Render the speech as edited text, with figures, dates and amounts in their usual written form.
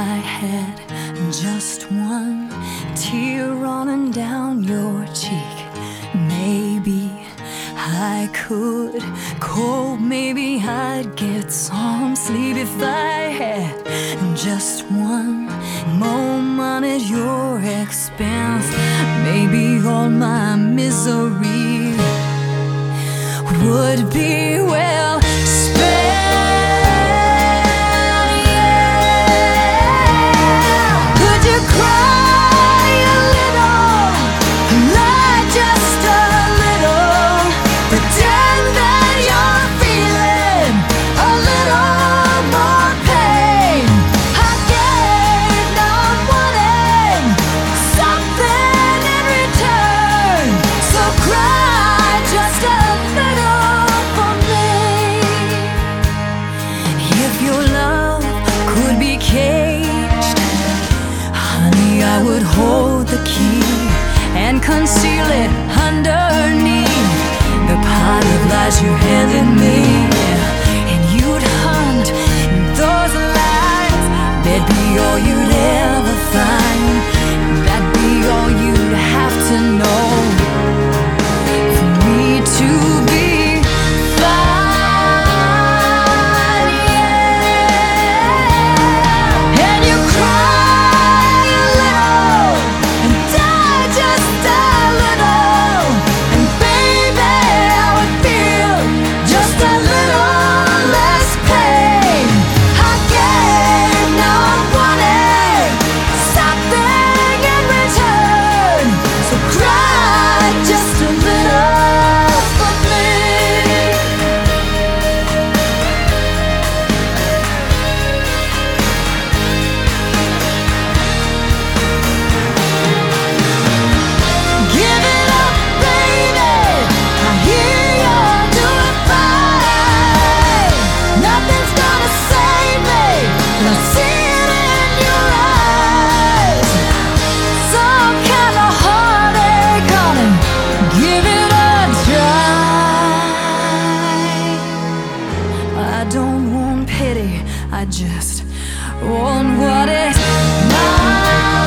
I had just one tear running down your cheek, maybe I could cope, maybe I'd get some sleep if I had just one moment at your expense. Maybe all my misery would be well spent. I would hold the key and conceal it underneath the pile of lies you handed me. And you'd hunt those lies, they'd be all you'd ever find. That'd be all you'd have to know for me to be I just want what is mine.